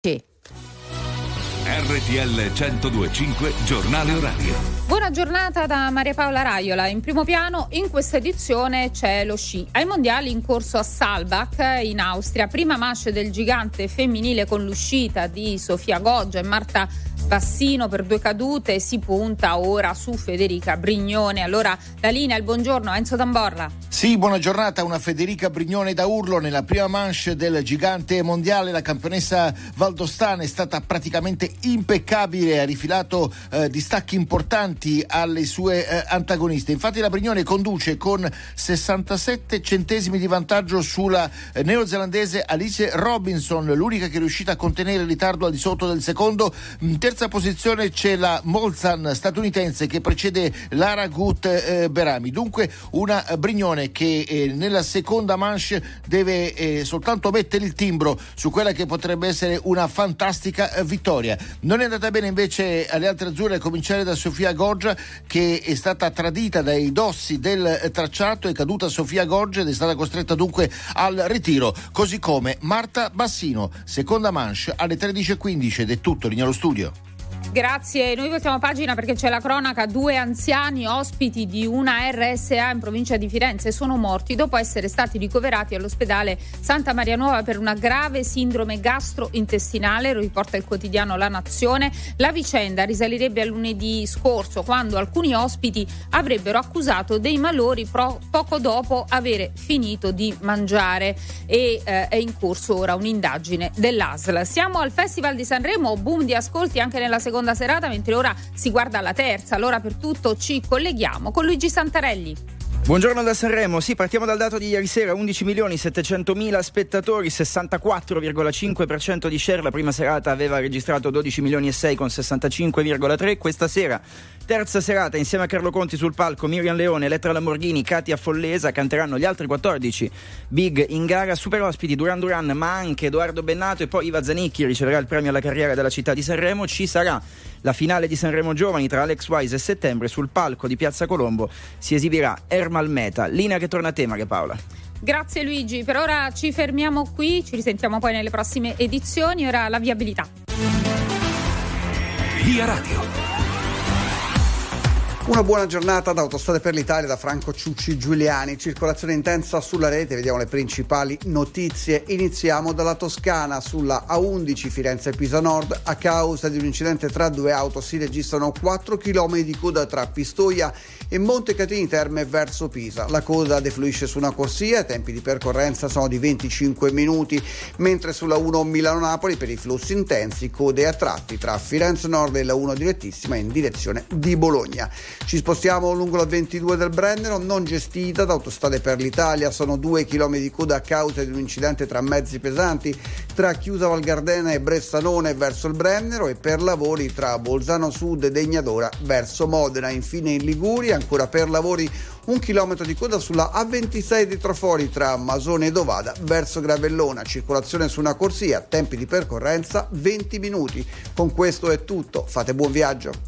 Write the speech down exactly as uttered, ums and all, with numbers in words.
R T L centodue e cinque Giornale Orario. Buona giornata da Maria Paola Raiola. In primo piano in questa edizione c'è lo sci. Ai mondiali in corso a Saalbach in Austria, prima manche del gigante femminile con l'uscita di Sofia Goggia e Marta Bassino per due cadute. Si punta ora su Federica Brignone. Allora la linea, il buongiorno a Enzo Tamborra. Sì, buona giornata. Una Federica Brignone da urlo nella prima manche del gigante mondiale. La campionessa valdostana è stata praticamente impeccabile, ha rifilato eh, distacchi importanti alle sue eh, antagoniste. Infatti la Brignone conduce con sessantasette centesimi di vantaggio sulla eh, neozelandese Alice Robinson, l'unica che è riuscita a contenere il ritardo al di sotto del secondo. In terza posizione c'è la Molzan statunitense che precede Lara Gut eh, Berami. Dunque una eh, Brignone che eh, nella seconda manche deve eh, soltanto mettere il timbro su quella che potrebbe essere una fantastica eh, vittoria. Non è andata bene invece alle altre azzurre, a cominciare da Sofia Goggia, che è stata tradita dai dossi del tracciato. È caduta Sofia Goggia ed è stata costretta dunque al ritiro, così come Marta Bassino. Seconda manche alle tredici e quindici ed è tutto, linea allo studio. Grazie, noi voltiamo pagina perché c'è la cronaca. Due anziani ospiti di una R S A in provincia di Firenze sono morti dopo essere stati ricoverati all'ospedale Santa Maria Nuova per una grave sindrome gastrointestinale, lo riporta il quotidiano La Nazione. La vicenda risalirebbe a lunedì scorso, quando alcuni ospiti avrebbero accusato dei malori pro- poco dopo avere finito di mangiare e eh, è in corso ora un'indagine dell'A S L. Siamo al Festival di Sanremo, boom di ascolti anche nella seconda serata, mentre ora si guarda alla terza. Allora per tutto ci colleghiamo con Luigi Santarelli. Buongiorno da Sanremo. Sì, partiamo dal dato di ieri sera: undici milioni settecentomila spettatori, sessantaquattro virgola cinque per cento di share. La prima serata aveva registrato dodici milioni e sei con sessantacinque virgola tre. Questa sera, terza serata, insieme a Carlo Conti sul palco, Miriam Leone, Elettra Lamborghini, Katia Follesa canteranno gli altri quattordici big in gara. Super ospiti Duran Duran, ma anche Edoardo Bennato, e poi Iva Zanicchi riceverà il premio alla carriera della città di Sanremo. Ci sarà la finale di Sanremo Giovani tra Alex Wise e Settembre. Sul palco di Piazza Colombo si esibirà Ermal Meta. Linea che torna a te, Maria Paola. Grazie Luigi, per ora ci fermiamo qui, ci risentiamo poi nelle prossime edizioni. Ora la viabilità. Via Radio. Una buona giornata da Autostrade per l'Italia, da Franco Ciucci Giuliani. Circolazione intensa sulla rete, vediamo le principali notizie. Iniziamo dalla Toscana. Sulla A undici Firenze-Pisa Nord, a causa di un incidente tra due auto, si registrano quattro chilometri di coda tra Pistoia e Montecatini Terme verso Pisa. La coda defluisce su una corsia, i tempi di percorrenza sono di venticinque minuti, mentre sulla uno Milano-Napoli, per i flussi intensi, code a tratti tra Firenze Nord e la uno direttissima in direzione di Bologna. Ci spostiamo lungo la ventidue del Brennero, non gestita da Autostrade per l'Italia. Sono due chilometri di coda a causa di un incidente tra mezzi pesanti tra Chiusa Val Gardena e Bressanone verso il Brennero, e per lavori tra Bolzano Sud e Degnadora verso Modena. Infine in Liguria, ancora per lavori, un chilometro di coda sulla A ventisei di Trafori tra Masone e Dovada verso Gravellona. Circolazione su una corsia, tempi di percorrenza venti minuti. Con questo è tutto, fate buon viaggio.